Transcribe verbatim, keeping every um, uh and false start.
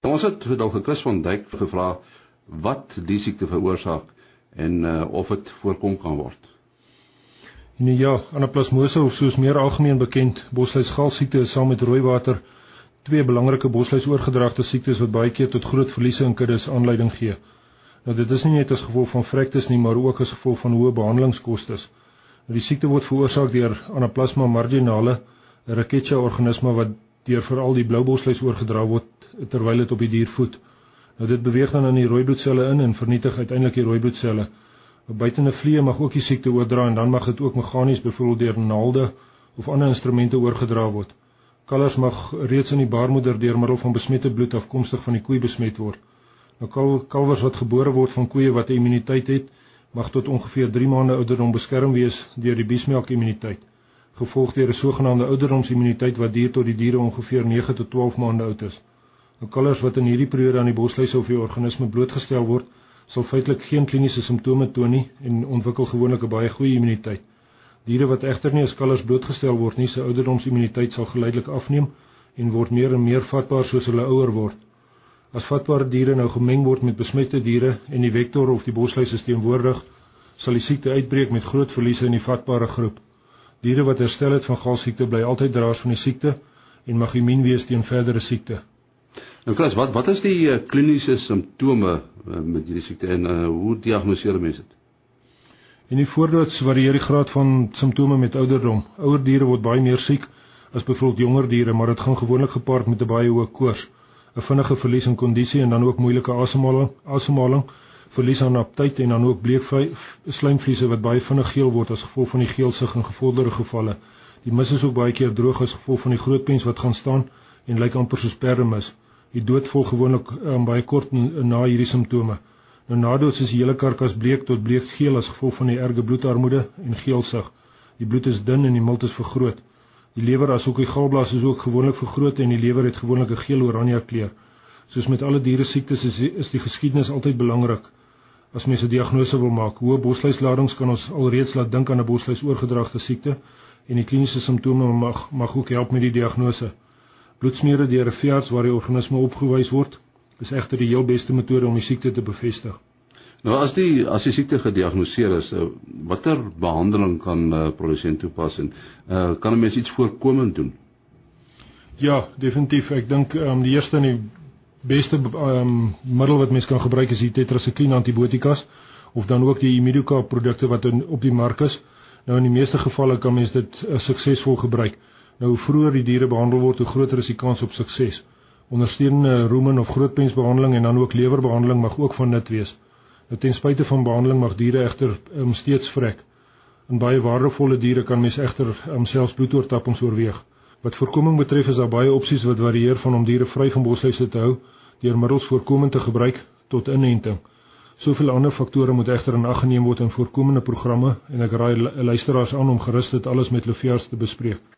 Ons het dokter Chris van Dijk gevra wat die siekte veroorsaak en uh, of dit voorkom kan word. Nee, ja, anaplasmose of soos meer algemeen bekend, bosluisgalsiekte is saam met rooiwater twee belangrike bosluisoorgedragte siektes wat baie keer tot groot verliese in kuddes aanleiding gee. Nou dit is nie net as gevolg van vrektes nie, maar ook as gevolg van hoë behandelingskostes. Nou, die siekte word veroorsaak deur Anaplasma marginale, 'n Rickettsia-organisme wat deur veral die blou bosluis oorgedra word terwyl dit op die dier voed. Nou dit beweeg dan in die rooi bloedselle in en vernietig uiteindelik die rooi bloedselle. Buitende vliee mag ook die siekte oordra en dan mag dit ook meganies byvoorbeeld deur naalde of ander instrumente oorgedra word. Kalvers mag reeds in die baarmoeder deur middel van besmette bloed afkomstig van die koei besmet word. Nou kalvers wat gebore word van koeie wat 'n immuniteit het, mag tot ongeveer drie maande ouderdom beskerm wees deur die biesmelkimmuniteit, gevolg deur 'n sogenaamde ouderdomsimmuniteit wat duur tot die diere ongeveer nege tot twaalf maande oud is. Nou kalvers wat in hierdie periode aan die bosluise of die organisme blootgestel word, sal feitelik geen kliniese simptome toon nie en ontwikkel gewoonlik 'n baie goeie immuniteit. Diere wat egter nie as kalvers blootgestel word nie, se ouderdomsimmuniteit sal geleidelik afneem en word meer en meer vatbaar soos hulle ouer word. As vatbare diere nou gemeng word met besmette diere en die vektor of die bosluis is teenwoordig, sal die siekte uitbreek met groot verliese in die vatbare groep. Diere wat herstel het van galsiekte bly altyd draers van die siekte en mag immuun wees teen verdere siekte. Nou Chris, wat wat is die uh, kliniese simptome uh, met hierdie siekte en uh, hoe diagnoseer mense dit? En die voordoets varieer die graad van simptome met ouderdom. Ouer diere word baie meer siek as byvoorbeeld jonger diere, maar dit gaan gewoonlik gepaard met 'n baie hoë koors, 'n vinnige verlies in kondisie en dan ook moeilike asemhaling, asemhaling, verlies aan aptyt en dan ook bleek slijmvliese wat baie vinnig geel word as gevolg van die geelsig in gevorderde gevalle. Die mis is ook baie keer droog as gevolg van die grootpens wat gaan staan en lyk amper soos perdemis. Die dood volg gewoonlik um, baie kort na hierdie simptome. Nou nadood is die hele karkas bleek tot bleekgeel as gevolg van die erge bloedarmoede en geelsig. Die bloed is dun en die milt is vergroot. Die lewer asook die galblaas is ook gewoonlik vergroot en die lewer het gewoonlik 'n geel-oranje kleur. Soos met alle diere siektes is die, is die geskiedenis altyd belangrik as mens 'n diagnose wil maak. Hoë bosluisladings kan ons alreeds laat dink aan 'n bosluisoorgedragte siekte en die kliniese simptome mag mag ook help met die diagnose. Bloedsmere deur 'n veearts waar die organisme opgewys word, is egter die heel beste metode om die siekte te bevestig. Nou as die as die siekte gediagnoseer is, uh, watter behandeling kan uh, produsent toepas en uh, kan 'n mens iets voorkomend doen? Ja, definitief. Ek dink um, die eerste en die beste um, middel wat mens kan gebruik is die tetrasikline antibiotikas of dan ook die Immedica produkte wat in, op die mark is. Nou in die meeste gevalle kan mens dit uh, suksesvol gebruik. Nou hoe vroeër die diere behandel word, hoe groter is die kans op sukses. Ondersteunende rumen of grootpensbehandeling en dan ook lewerbehandeling mag ook van nut wees. Nou ten spyte van behandeling mag diere egter um, steeds vrek. In baie waardevolle diere kan mens egter um, selfs bloedoortappings oorweeg. Wat voorkoming betref is daar baie opsies wat varieer van om diere vry van bosluise te hou deur middels voorkomend te gebruik tot inenting. Soveel ander faktore moet egter in ag geneem word in voorkomende programme en ek raai luisteraars aan om gerus dit alles met hulle veearts te bespreek.